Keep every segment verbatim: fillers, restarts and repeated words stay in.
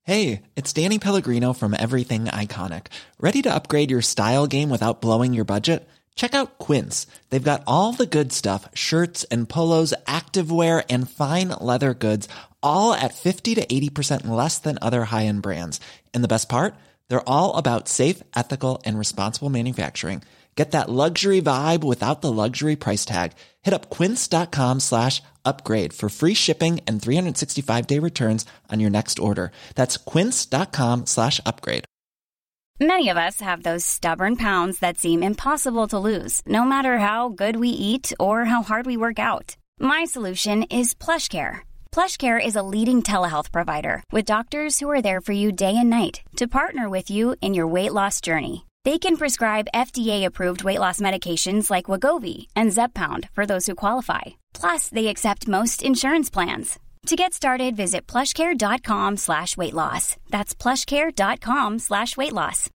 Hey, it's Danny Pellegrino from Everything Iconic. Ready to upgrade your style game without blowing your budget? Check out Quince. They've got all the good stuff, shirts and polos, activewear, and fine leather goods, all at fifty to eighty percent less than other high-end brands. And the best part? They're all about safe, ethical, and responsible manufacturing. Get that luxury vibe without the luxury price tag. Hit up quince.com slash upgrade for free shipping and three sixty-five day returns on your next order. That's quince.com slash upgrade. Many of us have those stubborn pounds that seem impossible to lose, no matter how good we eat or how hard we work out. My solution is PlushCare. PlushCare is a leading telehealth provider with doctors who are there for you day and night to partner with you in your weight loss journey. They can prescribe F D A-approved weight loss medications like Wegovy and Zepbound for those who qualify. Plus, they accept most insurance plans. To get started, visit plushcare.com slash weight loss. That's plushcare.com slash weight loss.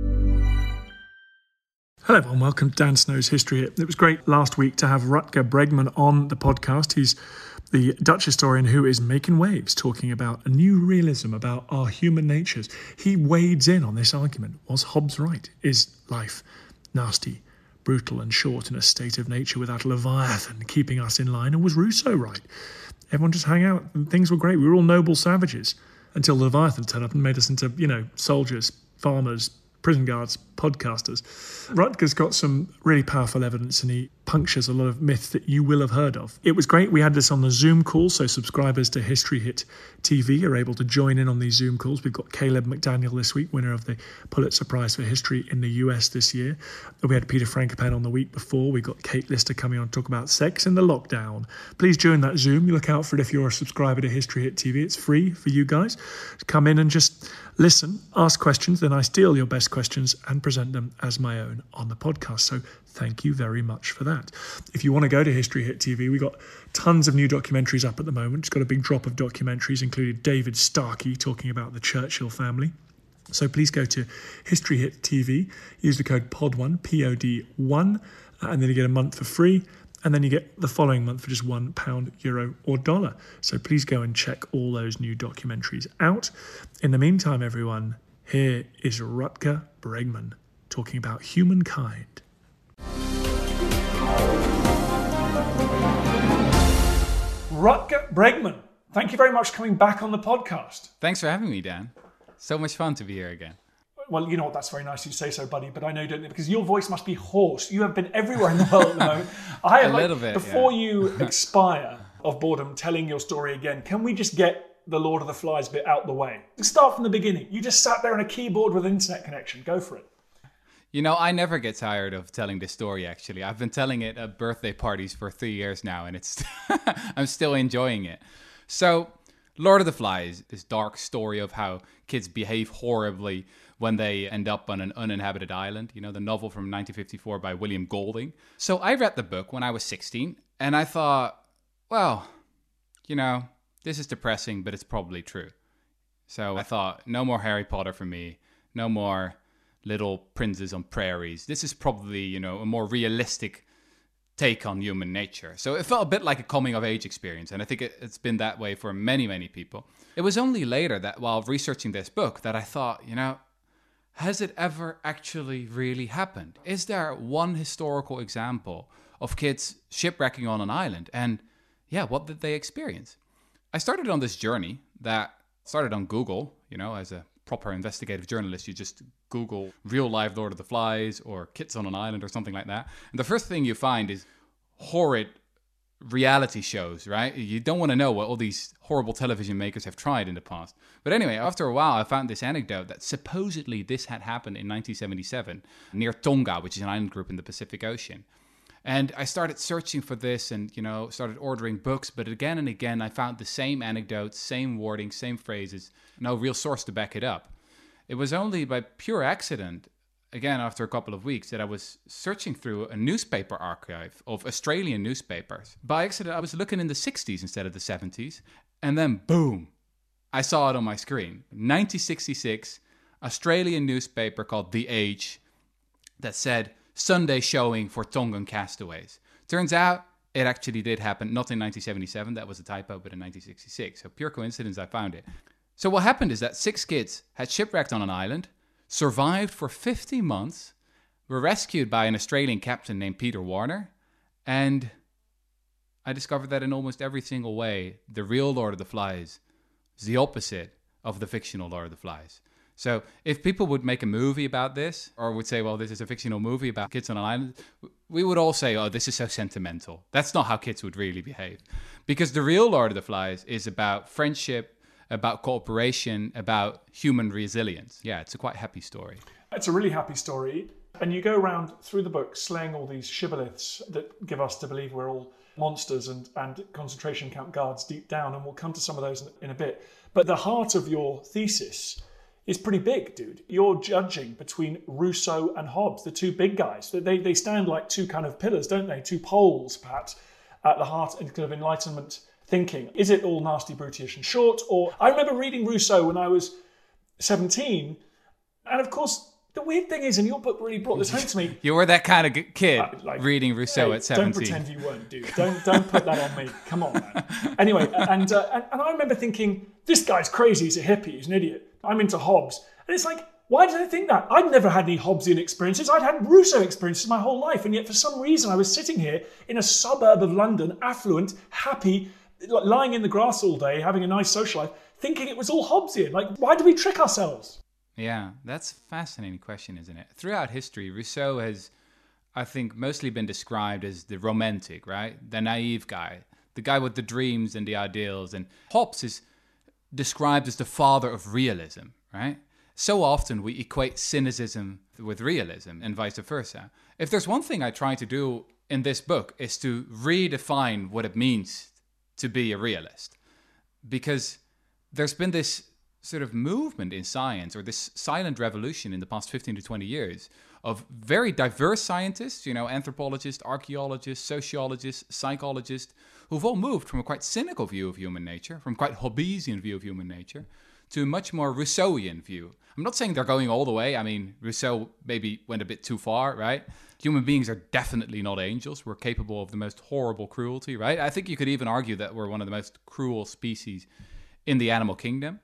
Hello everyone, welcome to Dan Snow's History Hit. It was great last week to have Rutger Bregman on the podcast. He's the Dutch historian who is making waves, talking about a new realism about our human natures. He wades in on this argument. Was Hobbes right? Is life nasty, brutal and short in a state of nature without Leviathan keeping us in line? Or was Rousseau right? Everyone just hang out and things were great. We were all noble savages until Leviathan turned up and made us into, you know, soldiers, farmers, prison guards, podcasters. Rutger's got some really powerful evidence and he punctures a lot of myths that you will have heard of. It was great. We had this on the Zoom call, so subscribers to History Hit T V are able to join in on these Zoom calls. We've got Caleb McDaniel this week, winner of the Pulitzer Prize for History in the U S this year. We had Peter Frankopan on the week before. We got Kate Lister coming on to talk about sex and the lockdown. Please join that Zoom. You look out for it if you're a subscriber to History Hit T V. It's free for you guys to come in and just listen, ask questions, then I steal your best questions and present them as my own on the podcast. So thank you very much for that. If you want to go to History Hit T V, we've got tons of new documentaries up at the moment. It's got a big drop of documentaries, including David Starkey talking about the Churchill family. So please go to History Hit T V, use the code P O D one, P O D one, uh, and then you get a month for free. And then you get the following month for just one pound, euro, or dollar. So please go and check all those new documentaries out. In the meantime, everyone, here is Rutger Bregman talking about humankind. Rutger Bregman, thank you very much for coming back on the podcast. Thanks for having me, Dan. So much fun to be here again. Well, you know what, that's very nice of you to say so, buddy, but I know you don't, because your voice must be hoarse. You have been everywhere in the world at the moment. I A like, little bit, Before yeah. you expire of boredom telling your story again, can we just get the Lord of the Flies bit out the way? Start from the beginning. You just sat there on a keyboard with an internet connection. Go for it. You know, I never get tired of telling this story, actually. I've been telling it at birthday parties for three years now, and it's I'm still enjoying it. So, Lord of the Flies, this dark story of how kids behave horribly when they end up on an uninhabited island. You know, the novel from nineteen fifty-four by William Golding. So I read the book when I was sixteen, and I thought, well, you know, this is depressing, but it's probably true. So I thought, no more Harry Potter for me. No more Little Princes on Prairies. This is probably, you know, a more realistic take on human nature. So it felt a bit like a coming-of-age experience, and I think it, it's been that way for many, many people. It was only later that while researching this book that I thought, you know, has it ever actually really happened? Is there one historical example of kids shipwrecking on an island? And yeah, what did they experience? I started on this journey that started on Google, you know, as a proper investigative journalist. You just Google real life Lord of the Flies or kids on an island or something like that. And the first thing you find is horrid reality shows, right? You don't want to know what all these horrible television makers have tried in the past. But anyway, after a while, I found this anecdote that supposedly this had happened in nineteen seventy-seven near Tonga, which is an island group in the Pacific Ocean. And I started searching for this and, you know, started ordering books. But again and again, I found the same anecdotes, same wording, same phrases, no real source to back it up. It was only by pure accident, again, after a couple of weeks, that I was searching through a newspaper archive of Australian newspapers. By accident, I was looking in the sixties instead of the seventies. And then, boom, I saw it on my screen. nineteen sixty-six, Australian newspaper called The Age that said, Sunday showing for Tongan castaways. Turns out it actually did happen, not in nineteen seventy-seven, that was a typo, but in nineteen sixty-six. So pure coincidence, I found it. So what happened is that six kids had shipwrecked on an island, survived for fifty months, were rescued by an Australian captain named Peter Warner, and I discovered that in almost every single way, the real Lord of the Flies is the opposite of the fictional Lord of the Flies. So if people would make a movie about this, or would say, well, this is a fictional movie about kids on an island, we would all say, oh, this is so sentimental. That's not how kids would really behave. Because the real Lord of the Flies is about friendship, about cooperation, about human resilience. Yeah, it's a quite happy story. It's a really happy story. And you go around through the book slaying all these shibboleths that give us to believe we're all monsters and, and concentration camp guards deep down, and we'll come to some of those in, in a bit. But the heart of your thesis is pretty big, dude. You're judging between Rousseau and Hobbes, the two big guys. They, they stand like two kind of pillars, don't they? Two poles, perhaps, at the heart of kind of Enlightenment thinking. Is it all nasty, brutish and short? Or I remember reading Rousseau when I was seventeen, and of course, the weird thing is, and your book really brought this home to me. You were that kind of kid uh, like, reading Rousseau hey, at seventeen. Don't pretend you weren't, dude. Don't don't put that on me. Come on, man. Anyway, and, uh, and and I remember thinking, this guy's crazy. He's a hippie. He's an idiot. I'm into Hobbes, and it's like, why did I think that? I'd never had any Hobbesian experiences. I'd had Rousseau experiences my whole life, and yet for some reason I was sitting here in a suburb of London, affluent, happy, lying in the grass all day, having a nice social life, thinking it was all Hobbesian. Like, why do we trick ourselves? Yeah, that's a fascinating question, isn't it? Throughout history, Rousseau has, I think, mostly been described as the romantic, right? The naive guy, the guy with the dreams and the ideals. And Hobbes is described as the father of realism, right? So often we equate cynicism with realism and vice versa. If there's one thing I try to do in this book is to redefine what it means to be a realist. Because there's been this sort of movement in science, or this silent revolution in the past fifteen to twenty years of very diverse scientists, you know, anthropologists, archaeologists, sociologists, psychologists, who've all moved from a quite cynical view of human nature, from quite Hobbesian view of human nature, to a much more Rousseauian view. I'm not saying they're going all the way. I mean, Rousseau maybe went a bit too far, right? Human beings are definitely not angels. We're capable of the most horrible cruelty, right? I think you could even argue that we're one of the most cruel species in the animal kingdom.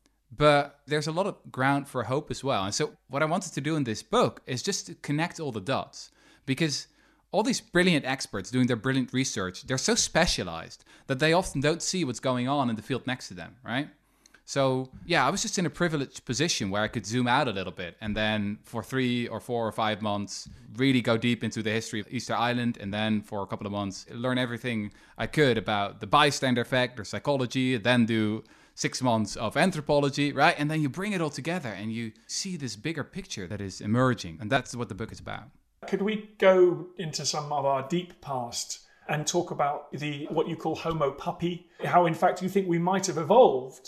But there's a lot of ground for hope as well. And so what I wanted to do in this book is just to connect all the dots. Because all these brilliant experts doing their brilliant research, they're so specialized that they often don't see what's going on in the field next to them, right? So, yeah, I was just in a privileged position where I could zoom out a little bit and then for three or four or five months really go deep into the history of Easter Island, and then for a couple of months learn everything I could about the bystander effect or psychology, then do six months of anthropology, right? And then you bring it all together and you see this bigger picture that is emerging. And that's what the book is about. Could we go into some of our deep past and talk about the what you call Homo puppy? How, in fact, you think we might have evolved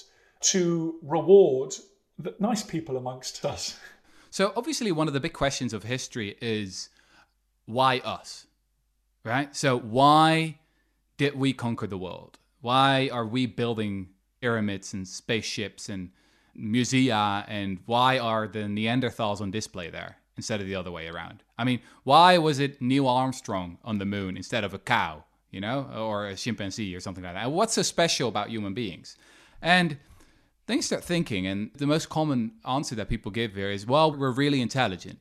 to reward the nice people amongst us? So obviously one of the big questions of history is why us, right? So why did we conquer the world? Why are we building pyramids and spaceships and musea, and why are the Neanderthals on display there instead of the other way around? I mean, why was it Neil Armstrong on the moon instead of a cow, you know, or a chimpanzee or something like that? What's so special about human beings? And then you start thinking, and the most common answer that people give here is, well, we're really intelligent.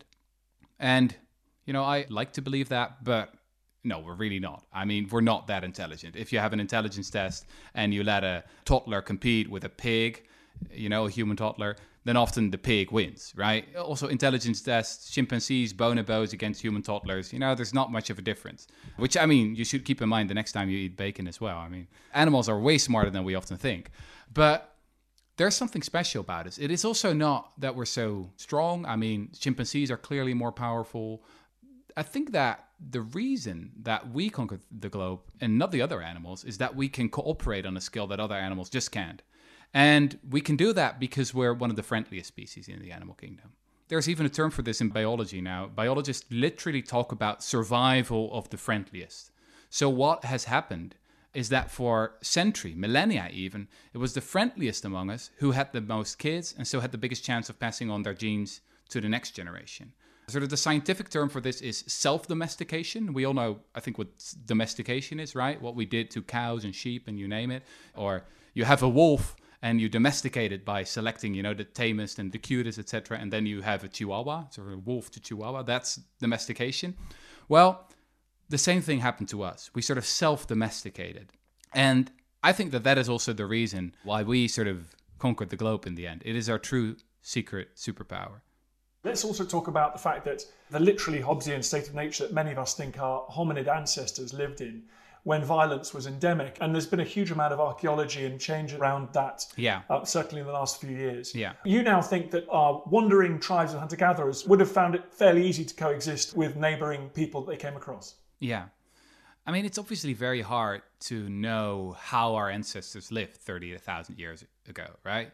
And, you know, I like to believe that, but no, we're really not. I mean, we're not that intelligent. If you have an intelligence test and you let a toddler compete with a pig, you know, a human toddler, then often the pig wins, right? Also, intelligence tests, chimpanzees, bonobos against human toddlers, you know, there's not much of a difference. Which, I mean, you should keep in mind the next time you eat bacon as well. I mean, animals are way smarter than we often think. But there's something special about us. It is also not that we're so strong. I mean, chimpanzees are clearly more powerful. I think that the reason that we conquered the globe and not the other animals is that we can cooperate on a scale that other animals just can't. And we can do that because we're one of the friendliest species in the animal kingdom. There's even a term for this in biology now. Biologists literally talk about survival of the friendliest. So what has happened is that for centuries, millennia even, it was the friendliest among us who had the most kids and so had the biggest chance of passing on their genes to the next generation. Sort of the scientific term for this is self-domestication. We all know, I think, what domestication is, right? What we did to cows and sheep and you name it. Or you have a wolf and you domesticate it by selecting, you know, the tamest and the cutest, et cetera. And then you have a Chihuahua, so a wolf to Chihuahua. That's domestication. Well, the same thing happened to us. We sort of self-domesticated. And I think that that is also the reason why we sort of conquered the globe in the end. It is our true secret superpower. Let's also talk about the fact that the literally Hobbesian state of nature that many of us think our hominid ancestors lived in when violence was endemic. And there's been a huge amount of archaeology and change around that, yeah. uh, certainly in the last few years. Yeah. You now think that our wandering tribes of hunter-gatherers would have found it fairly easy to coexist with neighbouring people that they came across. Yeah. I mean, it's obviously very hard to know how our ancestors lived thirty thousand years ago, right?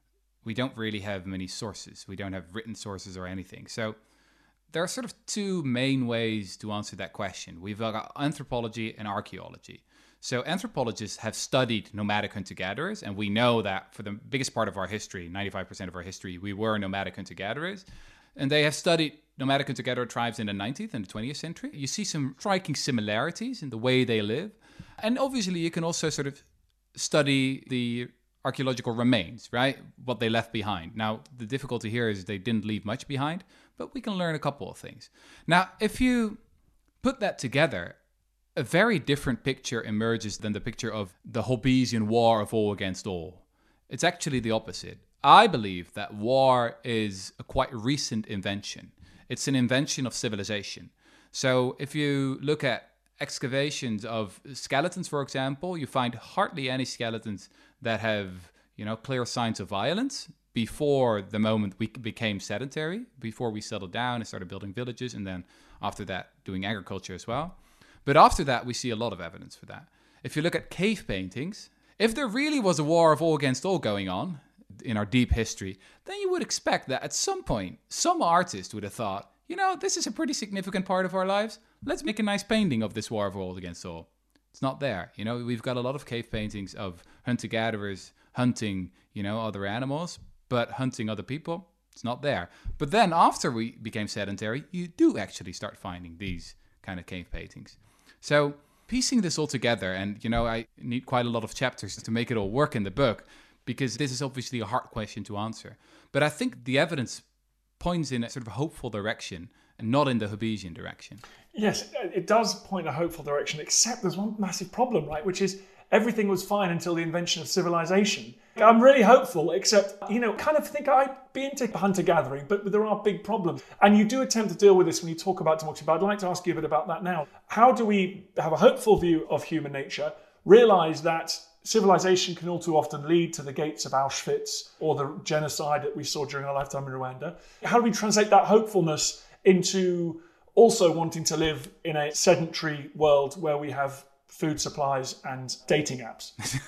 We don't really have many sources. We don't have written sources or anything. So there are sort of two main ways to answer that question. We've got anthropology and archaeology. So anthropologists have studied nomadic hunter-gatherers, and we know that for the biggest part of our history, ninety-five percent of our history, we were nomadic hunter-gatherers. And they have studied nomadic hunter-gatherer tribes in the nineteenth and the twentieth century. You see some striking similarities in the way they live. And obviously you can also sort of study the archaeological remains, right? What they left behind. Now, the difficulty here is they didn't leave much behind, but we can learn a couple of things. Now, if you put that together, a very different picture emerges than the picture of the Hobbesian war of all against all. It's actually the opposite. I believe that war is a quite recent invention. It's an invention of civilization. So if you look at excavations of skeletons, for example, you find hardly any skeletons that have, you know, clear signs of violence before the moment we became sedentary, before we settled down and started building villages, and then after that doing agriculture as well. But after that, we see a lot of evidence for that. If you look at cave paintings, if there really was a war of all against all going on in our deep history, then you would expect that at some point, some artist would have thought, you know, this is a pretty significant part of our lives. Let's make a nice painting of this war of all against all. It's not there. You know, we've got a lot of cave paintings of hunter-gatherers hunting, you know, other animals, but hunting other people, it's not there. But then after we became sedentary, you do actually start finding these kind of cave paintings. So piecing this all together, and, you know, I need quite a lot of chapters to make it all work in the book, because this is obviously a hard question to answer. But I think the evidence points in a sort of hopeful direction and not in the Hobbesian direction. Yes, it does point in a hopeful direction, except there's one massive problem, right? Which is everything was fine until the invention of civilization. I'm really hopeful, except, you know, kind of think I'd be into hunter-gathering, but there are big problems. And you do attempt to deal with this when you talk about democracy, but I'd like to ask you a bit about that now. How do we have a hopeful view of human nature, realise that civilization can all too often lead to the gates of Auschwitz or the genocide that we saw during our lifetime in Rwanda? How do we translate that hopefulness into also wanting to live in a sedentary world where we have food supplies and dating apps?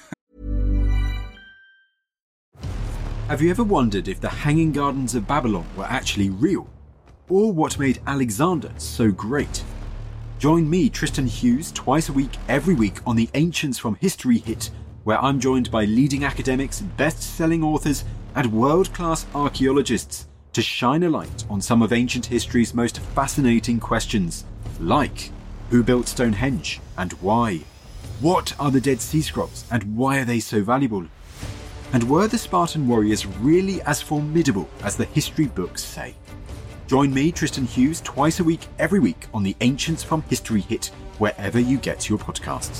Have you ever wondered if the Hanging Gardens of Babylon were actually real? Or what made Alexander so great? Join me, Tristan Hughes, twice a week, every week on the Ancients from History Hit, where I'm joined by leading academics, best-selling authors, and world-class archaeologists to shine a light on some of ancient history's most fascinating questions, like who built Stonehenge and why? What are the Dead Sea Scrolls and why are they so valuable? And were the Spartan warriors really as formidable as the history books say? Join me, Tristan Hughes, twice a week, every week on the Ancients from History Hit, wherever you get your podcasts.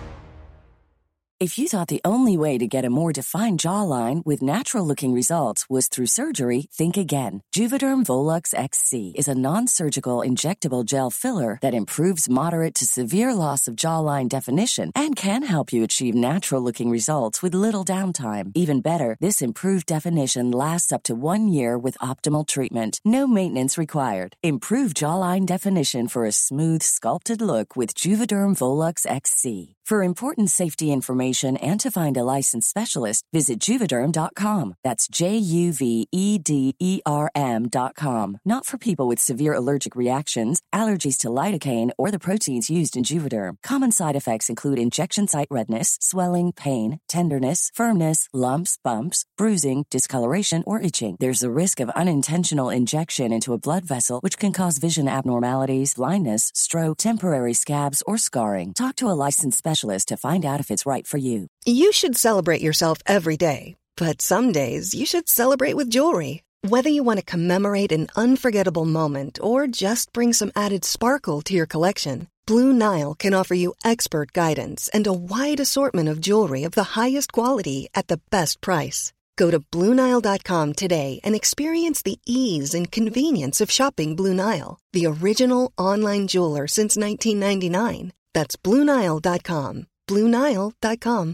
If you thought the only way to get a more defined jawline with natural-looking results was through surgery, think again. Juvederm Volux X C is a non-surgical injectable gel filler that improves moderate to severe loss of jawline definition and can help you achieve natural-looking results with little downtime. Even better, this improved definition lasts up to one year with optimal treatment. No maintenance required. Improve jawline definition for a smooth, sculpted look with Juvederm Volux X C. For important safety information and to find a licensed specialist, visit Juvederm dot com. That's J U V E D E R M dot com. Not for people with severe allergic reactions, allergies to lidocaine, or the proteins used in Juvederm. Common side effects include injection site redness, swelling, pain, tenderness, firmness, lumps, bumps, bruising, discoloration, or itching. There's a risk of unintentional injection into a blood vessel, which can cause vision abnormalities, blindness, stroke, temporary scabs, or scarring. Talk to a licensed specialist to find out if it's right for you. You should celebrate yourself every day, But some days you should celebrate with jewelry. Whether you want to commemorate an unforgettable moment or just bring some added sparkle to your collection, Blue Nile can offer you expert guidance and a wide assortment of jewelry of the highest quality at the best price. Go to Blue Nile dot com today and experience the ease and convenience of shopping Blue Nile, the original online jeweler since nineteen ninety-nine. That's Blue Nile dot com. Blue Nile dot com.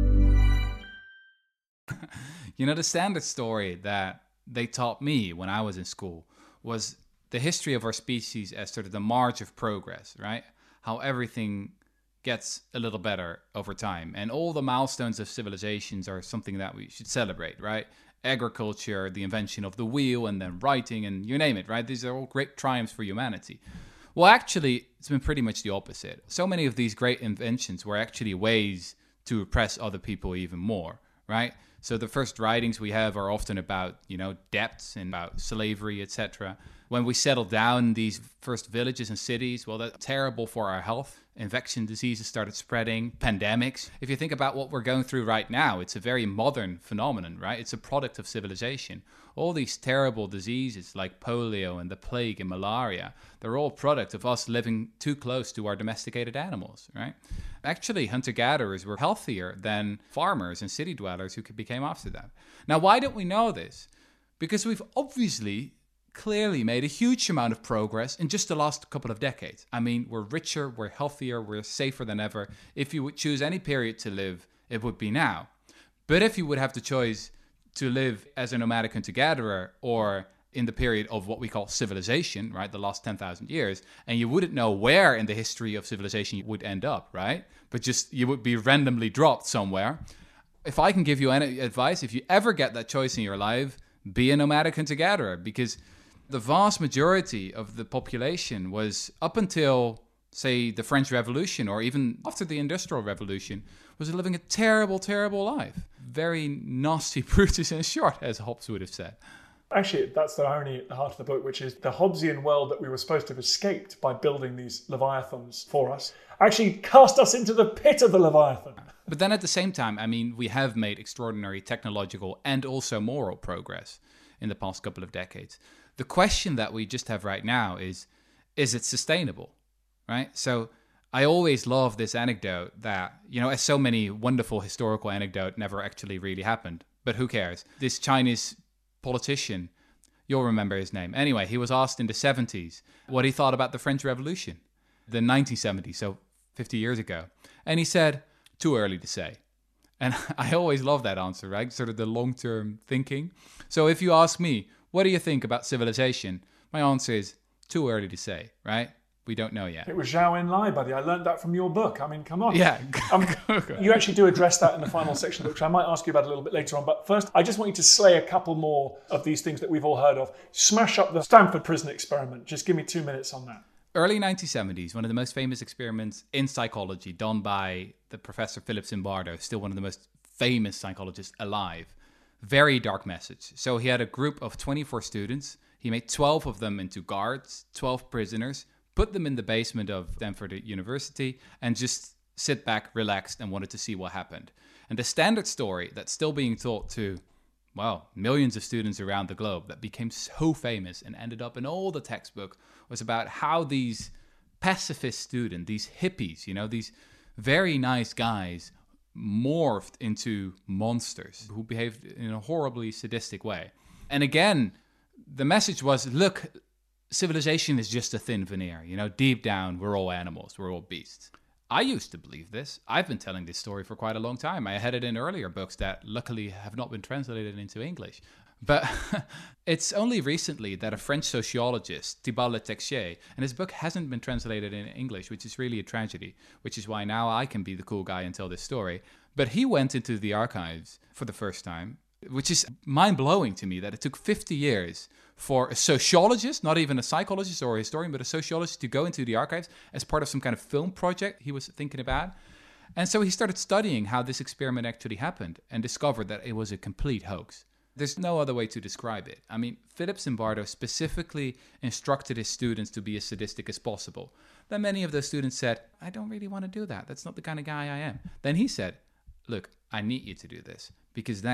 You know, the standard story that they taught me when I was in school was the history of our species as sort of the march of progress, right? How everything gets a little better over time. And all the milestones of civilizations are something that we should celebrate, right? Agriculture, the invention of the wheel, and then writing, and you name it, right? These are all great triumphs for humanity. Well, actually, it's been pretty much the opposite. So many of these great inventions were actually ways to oppress other people even more, right? So the first writings we have are often about, you know, debts and about slavery, et cetera. When we settle down these first villages and cities, well, that's terrible for our health. Infection diseases started spreading, pandemics. If you think about what we're going through right now, it's a very modern phenomenon, right? It's a product of civilization. All these terrible diseases like polio and the plague and malaria, they're all product of us living too close to our domesticated animals, right? Actually, hunter-gatherers were healthier than farmers and city dwellers who became after them. Now, why don't we know this? Because we've obviously clearly made a huge amount of progress in just the last couple of decades. I mean, we're richer, we're healthier, we're safer than ever. If you would choose any period to live, it would be now. But if you would have the choice to live as a nomadic hunter-gatherer or in the period of what we call civilization, right, the last ten thousand years, and you wouldn't know where in the history of civilization you would end up, right? But just you would be randomly dropped somewhere. If I can give you any advice, if you ever get that choice in your life, be a nomadic hunter-gatherer, because the vast majority of the population was, up until, say, the French Revolution or even after the Industrial Revolution, was living a terrible, terrible life. Very nasty, Brutus and short, as Hobbes would have said. Actually, that's the irony at the heart of the book, which is the Hobbesian world that we were supposed to have escaped by building these Leviathans for us actually cast us into the pit of the Leviathan. But then at the same time, I mean, we have made extraordinary technological and also moral progress in the past couple of decades. The question that we just have right now is, is it sustainable, right? So I always love this anecdote that, you know, as so many wonderful historical anecdotes never actually really happened, but who cares? This Chinese politician, you'll remember his name. Anyway, he was asked in the seventies what he thought about the French Revolution, the nineteen seventies, so fifty years ago. And he said, too early to say. And I always love that answer, right? Sort of the long-term thinking. So if you ask me, what do you think about civilization? My answer is too early to say, right? We don't know yet. It was Zhao Enlai, buddy. I learned that from your book. I mean, come on. Yeah. um, you actually do address that in the final section of the book, which I might ask you about a little bit later on. But first, I just want you to slay a couple more of these things that we've all heard of. Smash up the Stanford Prison Experiment. Just give me two minutes on that. Early nineteen seventies, one of the most famous experiments in psychology done by the Professor Philip Zimbardo, still one of the most famous psychologists alive. Very dark message. So he had a group of twenty-four students. He made twelve of them into guards, twelve prisoners, put them in the basement of Stanford University, and just sit back, relaxed, and wanted to see what happened. And the standard story that's still being taught to, well, millions of students around the globe that became so famous and ended up in all the textbook was about how these pacifist students, these hippies, you know, these very nice guys morphed into monsters who behaved in a horribly sadistic way. And again, the message was, look, civilization is just a thin veneer. You know, deep down, we're all animals, we're all beasts. I used to believe this. I've been telling this story for quite a long time. I had it in earlier books that luckily have not been translated into English. But it's only recently that a French sociologist, Thibault Le Texier, and his book hasn't been translated in English, which is really a tragedy, which is why now I can be the cool guy and tell this story. But he went into the archives for the first time, which is mind-blowing to me that it took fifty years for a sociologist, not even a psychologist or a historian, but a sociologist to go into the archives as part of some kind of film project he was thinking about. And so he started studying how this experiment actually happened and discovered that it was a complete hoax. There's no other way to describe it. I mean, Philip Zimbardo specifically instructed his students to be as sadistic as possible. Then many of those students said, I don't really want to do that. That's not the kind of guy I am. Then he said, look, I need you to do this because then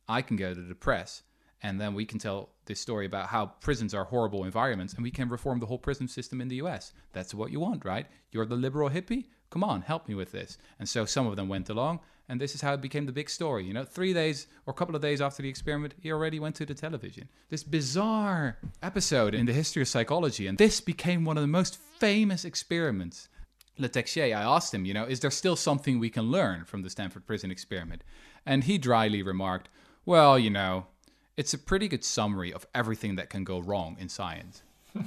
I can go to the press, and then we can tell this story about how prisons are horrible environments, and we can reform the whole prison system in the U S. That's what you want, right? You're the liberal hippie? Come on, help me with this. And so some of them went along, and this is how it became the big story. You know, three days or a couple of days after the experiment, he already went to the television. This bizarre episode in the history of psychology, and this became one of the most famous experiments. Le Texier, I asked him, you know, is there still something we can learn from the Stanford Prison experiment? And he dryly remarked, well, you know, it's a pretty good summary of everything that can go wrong in science.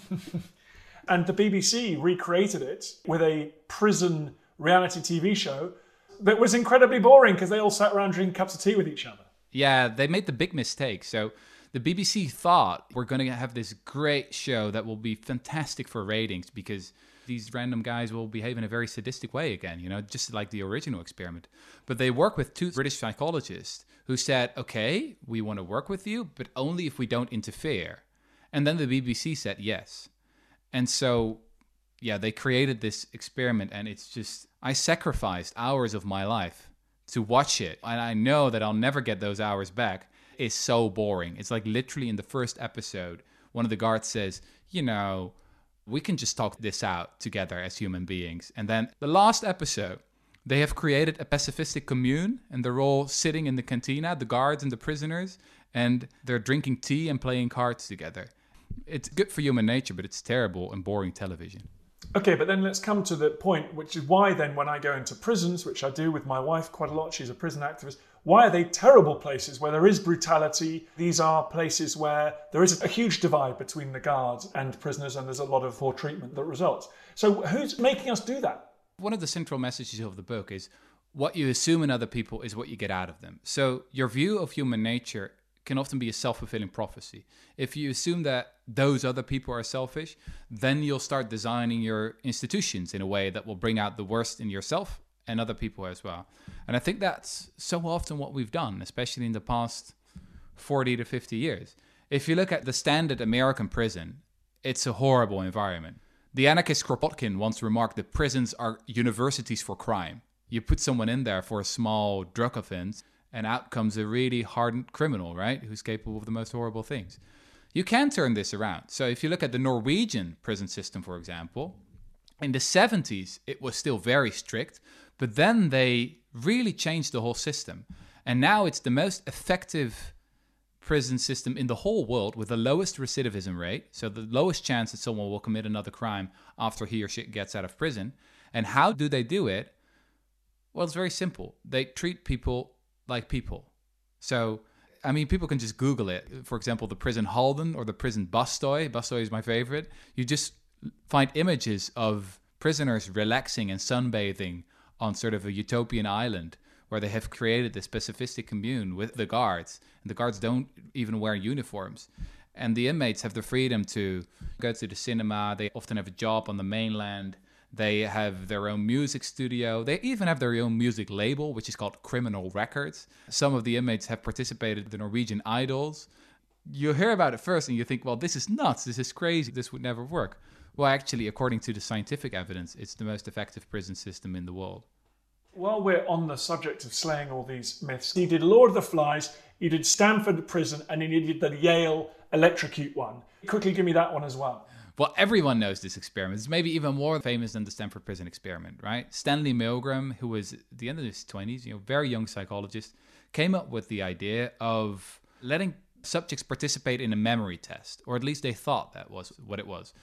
And the B B C recreated it with a prison reality T V show that was incredibly boring because they all sat around drinking cups of tea with each other. Yeah, they made the big mistake. So the B B C thought we're going to have this great show that will be fantastic for ratings because these random guys will behave in a very sadistic way again, you know, just like the original experiment. But they work with two British psychologists who said, okay, we want to work with you, but only if we don't interfere. And then the B B C said yes. And so, yeah, they created this experiment, and it's just, I sacrificed hours of my life to watch it. And I know that I'll never get those hours back. It's so boring. It's like literally in the first episode, one of the guards says, you know, we can just talk this out together as human beings. And then the last episode, they have created a pacifistic commune, and they're all sitting in the cantina, the guards and the prisoners, and they're drinking tea and playing cards together. It's good for human nature, but it's terrible and boring television. Okay, but then let's come to the point, which is why then when I go into prisons, which I do with my wife quite a lot, she's a prison activist, why are they terrible places where there is brutality? These are places where there is a huge divide between the guards and prisoners, and there's a lot of poor treatment that results. So who's making us do that? One of the central messages of the book is what you assume in other people is what you get out of them. So your view of human nature can often be a self-fulfilling prophecy. If you assume that those other people are selfish, then you'll start designing your institutions in a way that will bring out the worst in yourself and other people as well. And I think that's so often what we've done, especially in the past forty to fifty years. If you look at the standard American prison, it's a horrible environment. The anarchist Kropotkin once remarked that prisons are universities for crime. You put someone in there for a small drug offense, and out comes a really hardened criminal, right? Who's capable of the most horrible things. You can turn this around. So if you look at the Norwegian prison system, for example, in the seventies, it was still very strict, but then they really changed the whole system. And now it's the most effective prison system in the whole world with the lowest recidivism rate. So the lowest chance that someone will commit another crime after he or she gets out of prison. And how do they do it? Well, it's very simple. They treat people like people. So, I mean, people can just Google it. For example, the prison Halden or the prison Bastoy. Bastoy is my favorite. You just find images of prisoners relaxing and sunbathing on sort of a utopian island where they have created this pacifistic commune with the guards. And the guards don't even wear uniforms. And the inmates have the freedom to go to the cinema. They often have a job on the mainland. They have their own music studio. They even have their own music label, which is called Criminal Records. Some of the inmates have participated in the Norwegian Idols. You hear about it first and you think, well, this is nuts. This is crazy. This would never work. Well, actually, according to the scientific evidence, it's the most effective prison system in the world. While we're on the subject of slaying all these myths, he did Lord of the Flies, he did Stanford Prison, and he did the Yale Electrocute one. Quickly give me that one as well. Well, everyone knows this experiment. It's maybe even more famous than the Stanford Prison experiment, right? Stanley Milgram, who was at the end of his twenties, you know, very young psychologist, came up with the idea of letting subjects participate in a memory test, or at least they thought that was what it was.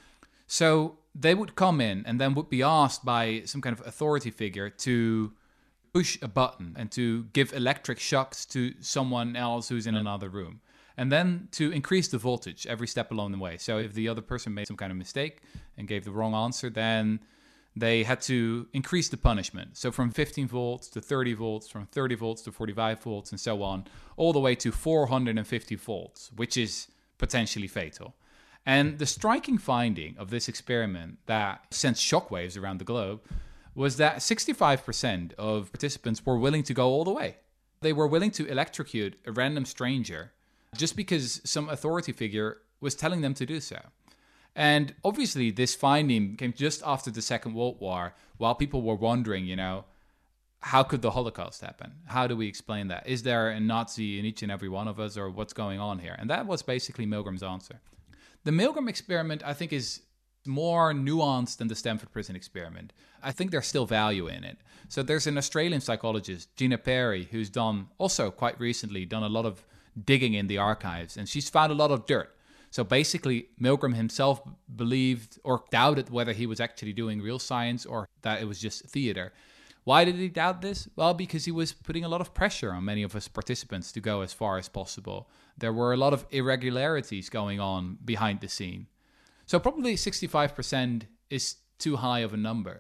So they would come in and then would be asked by some kind of authority figure to push a button and to give electric shocks to someone else who's in another room. And then to increase the voltage every step along the way. So if the other person made some kind of mistake and gave the wrong answer, then they had to increase the punishment. So from fifteen volts to thirty volts, from thirty volts to forty-five volts, and so on, all the way to four hundred fifty volts, which is potentially fatal. And the striking finding of this experiment that sent shockwaves around the globe was that sixty-five percent of participants were willing to go all the way. They were willing to electrocute a random stranger just because some authority figure was telling them to do so. And obviously this finding came just after the Second World War, while people were wondering, you know, how could the Holocaust happen? How do we explain that? Is there a Nazi in each and every one of us, or what's going on here? And that was basically Milgram's answer. The Milgram experiment, I think, is more nuanced than the Stanford Prison experiment. I think there's still value in it. So there's an Australian psychologist, Gina Perry, who's done, also quite recently, done a lot of digging in the archives, and she's found a lot of dirt. So basically, Milgram himself believed or doubted whether he was actually doing real science or that it was just theater. Why did he doubt this? Well, because he was putting a lot of pressure on many of his participants to go as far as possible. There were a lot of irregularities going on behind the scene. So probably sixty-five percent is too high of a number.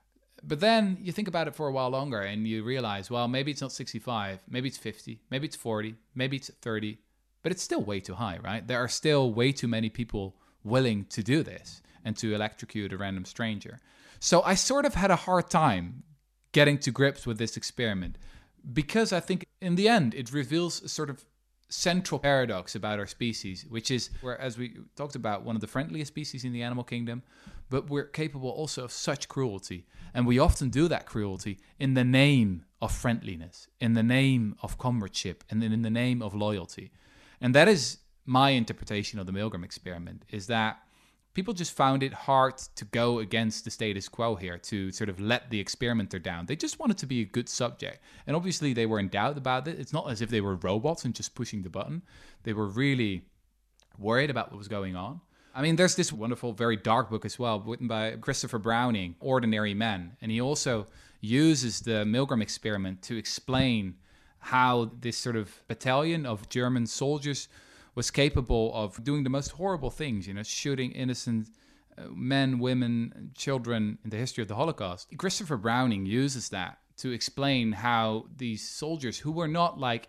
But then you think about it for a while longer and you realize, well, maybe it's not sixty-five, maybe it's fifty, maybe it's forty, maybe it's thirty, but it's still way too high, right? There are still way too many people willing to do this and to electrocute a random stranger. So I sort of had a hard time getting to grips with this experiment because I think in the end it reveals a sort of central paradox about our species, which is we're, as we talked about, one of the friendliest species in the animal kingdom, but we're capable also of such cruelty. And we often do that cruelty in the name of friendliness, in the name of comradeship, and then in the name of loyalty. And that is my interpretation of the Milgram experiment, is that people just found it hard to go against the status quo here, to sort of let the experimenter down. They just wanted to be a good subject. And obviously they were in doubt about it. It's not as if they were robots and just pushing the button. They were really worried about what was going on. I mean, there's this wonderful, very dark book as well, written by Christopher Browning, Ordinary Men. And he also uses the Milgram experiment to explain how this sort of battalion of German soldiers was capable of doing the most horrible things, you know, shooting innocent uh, men, women, children in the history of the Holocaust. Christopher Browning uses that to explain how these soldiers, who were not like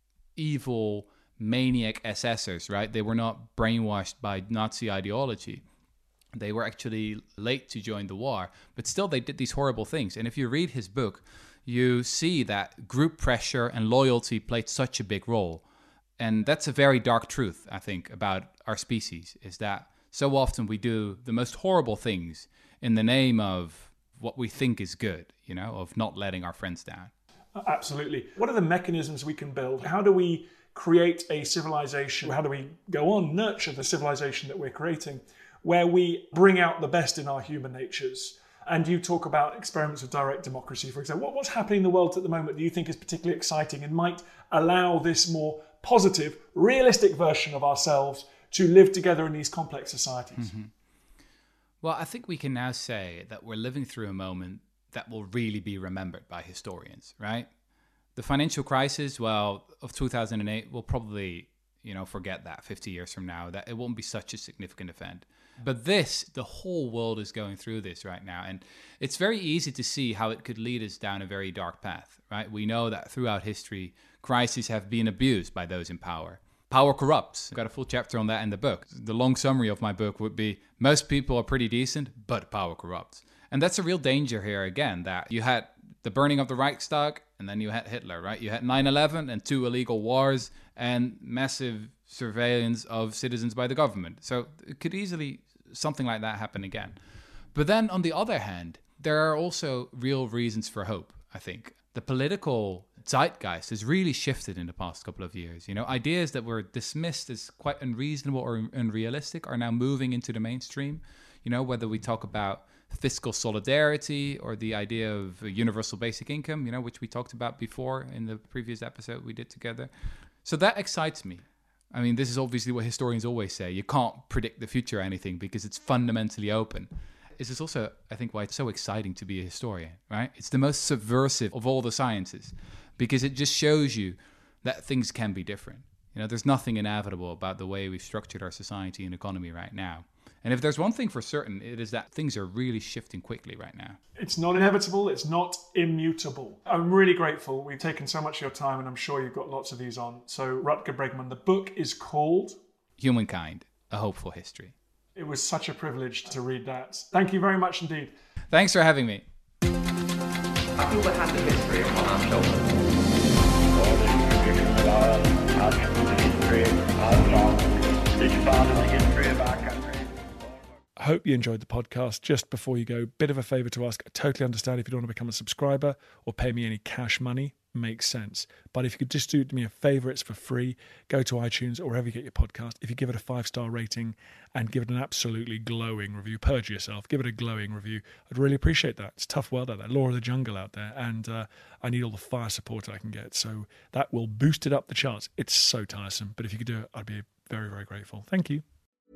evil maniac S Sers, right? They were not brainwashed by Nazi ideology. They were actually late to join the war, but still they did these horrible things. And if you read his book, you see that group pressure and loyalty played such a big role. And that's a very dark truth, I think, about our species, is that so often we do the most horrible things in the name of what we think is good, you know, of not letting our friends down. Absolutely. What are the mechanisms we can build? How do we create a civilization? How do we go on, nurture the civilization that we're creating, where we bring out the best in our human natures? And you talk about experiments of direct democracy, for example. What's happening in the world at the moment do you think is particularly exciting and might allow this more positive, realistic version of ourselves to live together in these complex societies? Mm-hmm. Well, I think we can now say that we're living through a moment that will really be remembered by historians, right? The financial crisis, well, of two thousand eight, we'll probably, you know, forget that fifty years from now, that it won't be such a significant event. But this, the whole world is going through this right now. And it's very easy to see how it could lead us down a very dark path, right? We know that throughout history, crises have been abused by those in power. Power corrupts. I've got a full chapter on that in the book. The long summary of my book would be, most people are pretty decent, but power corrupts. And that's a real danger here again, that you had the burning of the Reichstag, and then you had Hitler, right? You had nine eleven and two illegal wars and massive surveillance of citizens by the government. So it could easily, something like that happen again. But then on the other hand, there are also real reasons for hope, I think. The political zeitgeist has really shifted in the past couple of years. You know, ideas that were dismissed as quite unreasonable or unrealistic are now moving into the mainstream. You know, whether we talk about fiscal solidarity or the idea of a universal basic income, you know, which we talked about before in the previous episode we did together. So that excites me. I mean, this is obviously what historians always say. You can't predict the future or anything because it's fundamentally open. This is also, I think, why it's so exciting to be a historian, right? It's the most subversive of all the sciences because it just shows you that things can be different. You know, there's nothing inevitable about the way we've structured our society and economy right now. And if there's one thing for certain, it is that things are really shifting quickly right now. It's not inevitable. It's not immutable. I'm really grateful. We've taken so much of your time, and I'm sure you've got lots of these on. So, Rutger Bregman, the book is called Humankind, A Hopeful History. It was such a privilege to read that. Thank you very much indeed. Thanks for having me. I feel we have the history on our shoulders. All the traditions are, the history, our songs, this part of the history of our country. Hope you enjoyed the podcast. Just before you go, bit of a favour to ask. I totally understand if you don't want to become a subscriber or pay me any cash money. Makes sense. But if you could just do me a favour, it's for free. Go to iTunes or wherever you get your podcast. If you give it a five-star rating and give it an absolutely glowing review, purge yourself, give it a glowing review. I'd really appreciate that. It's a tough world out there, law of the jungle out there, and uh, I need all the fire support I can get. So that will boost it up the charts. It's so tiresome. But if you could do it, I'd be very, very grateful. Thank you.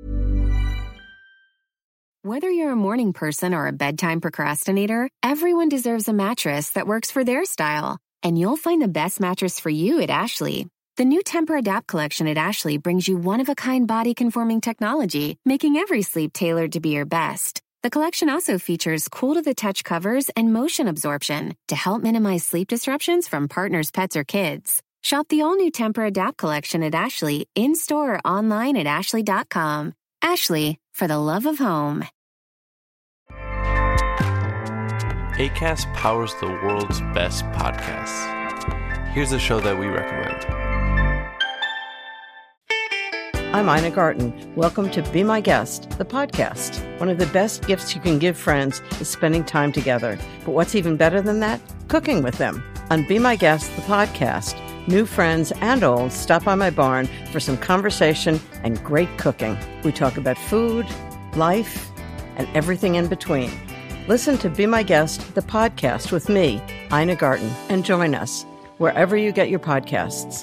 Whether you're a morning person or a bedtime procrastinator, everyone deserves a mattress that works for their style. And you'll find the best mattress for you at Ashley. The new Tempur-Adapt collection at Ashley brings you one-of-a-kind body-conforming technology, making every sleep tailored to be your best. The collection also features cool-to-the-touch covers and motion absorption to help minimize sleep disruptions from partners, pets, or kids. Shop the all-new Tempur-Adapt collection at Ashley, in-store or online at ashley dot com. Ashley, for the love of home. Acast powers the world's best podcasts. Here's a show that we recommend. I'm Ina Garten. Welcome to Be My Guest, the podcast. One of the best gifts you can give friends is spending time together. But what's even better than that? Cooking with them. On Be My Guest, the podcast, new friends and old stop by my barn for some conversation and great cooking. We talk about food, life, and everything in between. Listen to Be My Guest, the podcast with me, Ina Garten, and join us wherever you get your podcasts.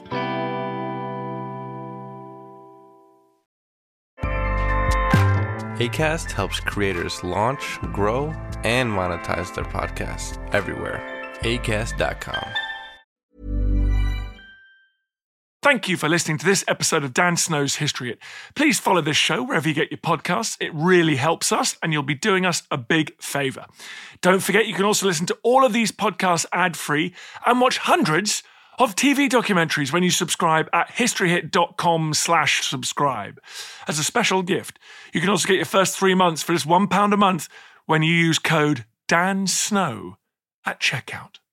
Acast helps creators launch, grow, and monetize their podcasts everywhere. acast dot com. Thank you for listening to this episode of Dan Snow's History Hit. Please follow this show wherever you get your podcasts. It really helps us, and you'll be doing us a big favour. Don't forget, you can also listen to all of these podcasts ad-free and watch hundreds of T V documentaries when you subscribe at historyhit.com slash subscribe. As a special gift, you can also get your first three months for just one pound a month when you use code DANSNOW at checkout.